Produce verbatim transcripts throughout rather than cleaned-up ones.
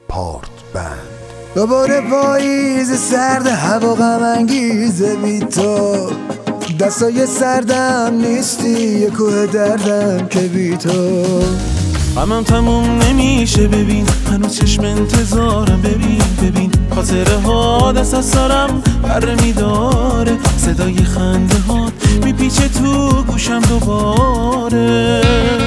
پارت بند. دوباره پاییز سرد، هوا غم انگیزه بی تو، دستای سردم نیستی، یه کوه دردم که بی تو. غمم تموم نمیشه ببین، هنوز چشم انتظارم، ببین ببین خاطره ها دست از سرم بره میداره، صدای خنده ها میپیچه تو گوشم دوباره.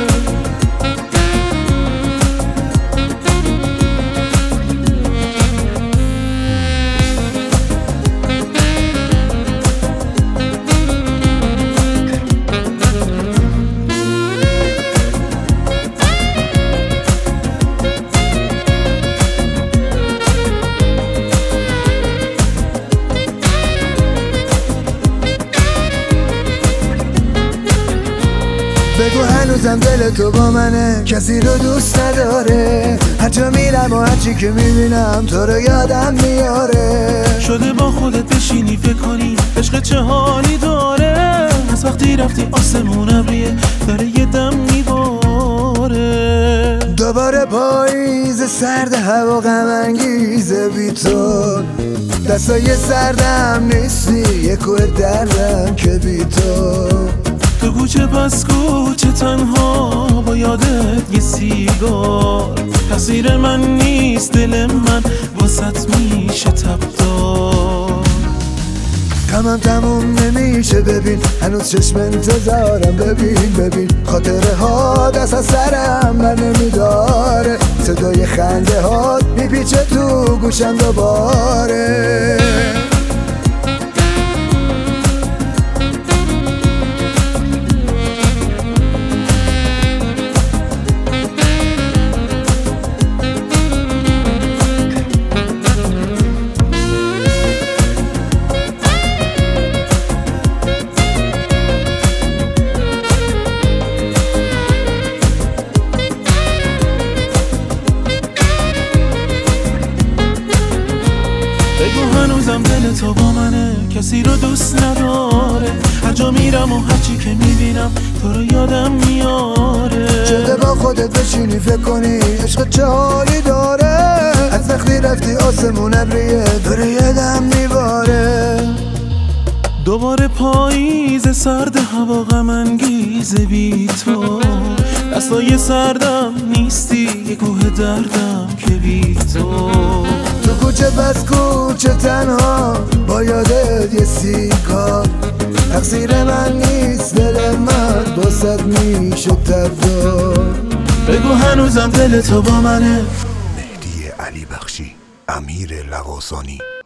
بگو هنوزم دل تو با منه، کسی رو دوست نداره، هر جا میرم و هرچی که میبینم تو رو یادم میاره. شده با خودت بشینی فکر کنی عشق چه حالی داره، از وقتی رفتی آسمون ابریه داره یه دم میباره. دوباره پاییز سرد، هوا غم انگیزه بی تو، دستای سردم نیستی، یه کوه دردم که بی تو. تو کوچه پس کوچه تنها با یادت یه سیگار، تقصیر من نیست دل من واسط میشه تبدار. غمم تموم نمیشه ببین، هنوز چشم انتظارم، ببین ببین خاطره ها دست از سرم بر نمیداره، صدای خنده ها میپیچه تو گوشم دوباره. بگو هنوزم دل تو با منه، کسی رو دوست نداره، هر جا میرم و هرچی که میبینم تو رو یادم میاره. شده با خودت بشینی فکر کنی عشق چه حالی داره، از وقتی رفتی آسمون ابریه داره یه دم میباره. دوباره پاییز سرد، هوا غم انگیزه بی تو، دستای سردم نیستی، یه کوه دردم که بی تو. تو کوچه پس کوچه تنها با یادت یه سیگار، تقصیر من نیست دل من باست میشه تبدار. بگو هنوزم دل تو با منه. مهدی علی بخشی، امیر لواسانی.